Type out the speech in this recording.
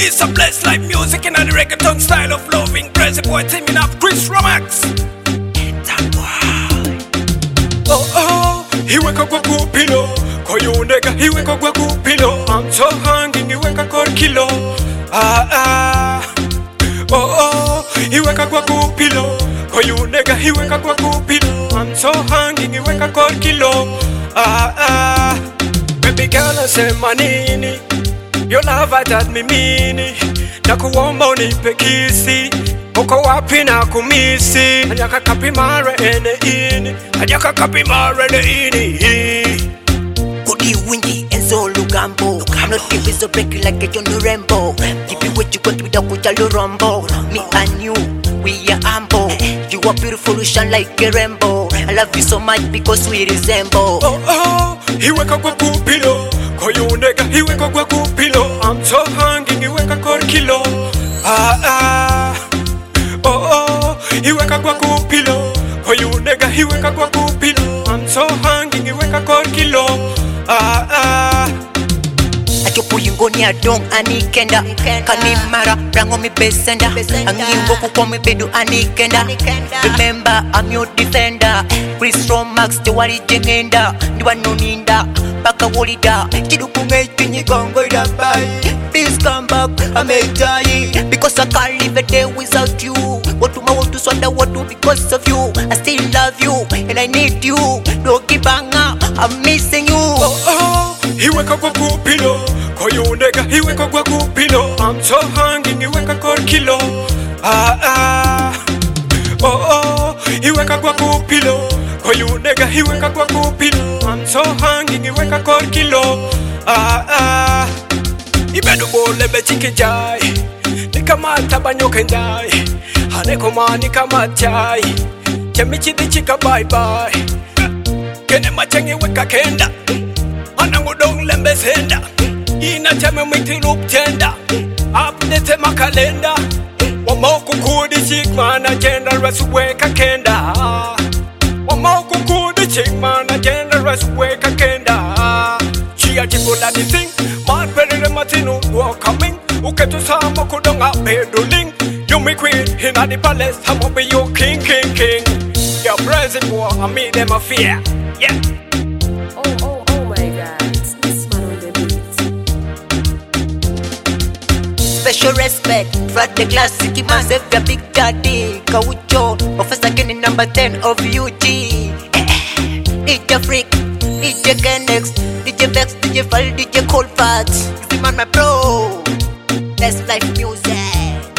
It's a blessed like music in a reggaeton style of loving. Crazy boy teaming up Chris Romax. Oh oh, iweka kwa kupilo. Koyo nega iweka kwa kupilo. I'm so hungry iweka kwa kilo. Oh oh, iweka kwa kupilo. Koyo nega iweka kwa kupilo. I'm so hungry iweka kwa kilo. Baby girl asema nini? Your love that me mean. Nakuomba unipe kisi. Uko wapi na kumisi? Anyaka kapi mare ene ini. Anyaka kapi mare ene ini. Kodi windy Enzo Lugambo. I'm not giving so break like a John Rambo. Give you what you got without Kuchalo Rumbo. Me and you, we are humble. You are beautiful, you shine like a rainbow. I love you so much because we resemble. Oh oh, iweka kwa kupilo. Koyo nega iweka kwa kupilo. I'm so hungry iweka kwa kilo. Oh oh, iweka kwa kupilo. Koyo nega iweka kwa kupilo. I'm so hungry iweka kwa kilo. Achopo yingoni adong anikenda. Kanimara rango mi besenda. Angingo kukwa mi bedu anikenda. Remember I'm your defender. Chris Romax te wali jengenda. Ndiwa noninda baka wolida. Chiduku ngeitu nyigongo idabai. Please come back, I may die. Because I can't live a day without you. What do I want to swallow, what do because of you. I still love you, and I need you. Don't give up, I'm missing you. Oh oh, iweka kwa kupilo. Koyo nega iweka kwa kupilo. I'm so hungry iweka kwa kilo. Oh oh, iweka kwa kupilo. Koyo nega iweka kwa kupilo. I'm so hungry iweka kwa kilo. Ibedu bole bechike jai. Nikamata banyoke ndai. Haneko mani kama chai. Chemichi di chika bye bye. Kene machangi weka kenda. Anangu dong lembe senda. Ina chame mwiti loop tenda. Update makalenda. Wamoku kudi chikmana generous weka kenda. Wamoku kudi chikmana generous weka kenda. Chia chikola di sing. Man perere matinu duo coming. Uketu sama kudonga peduling. You me queen in the palace. I'ma be your king. Your present war, I made them a fear. Yeah. Oh my God, this man on the beat. Special respect for the classic massive your big daddy Kaucho. Professor Kenny number 10 of UG. DJ Freak, DJ Kennex, DJ Vex, DJ Val, DJ Cold Fat. This man my bro. That's life music.